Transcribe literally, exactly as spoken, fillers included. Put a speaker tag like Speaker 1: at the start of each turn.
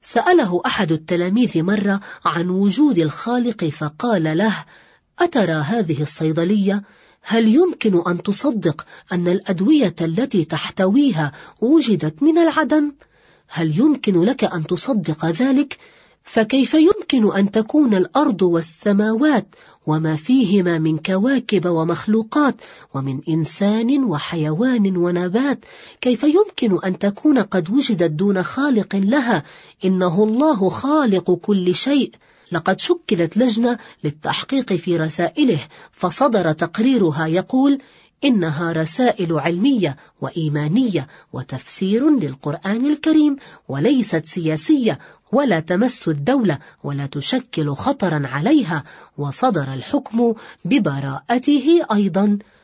Speaker 1: سأله أحد التلاميذ مرة عن وجود الخالق فقال له: أترى هذه الصيدلية؟ هل يمكن أن تصدق أن الأدوية التي تحتويها وجدت من العدم؟ هل يمكن لك أن تصدق ذلك؟ فكيف يمكن أن تكون الأرض والسماوات وما فيهما من كواكب ومخلوقات ومن إنسان وحيوان ونبات، كيف يمكن أن تكون قد وجدت دون خالق لها؟ إنه الله خالق كل شيء. لقد شكلت لجنة للتحقيق في رسائله، فصدر تقريرها يقول: إنها رسائل علمية وإيمانية وتفسير للقرآن الكريم، وليست سياسية ولا تمس الدولة ولا تشكل خطرا عليها، وصدر الحكم ببراءته أيضا.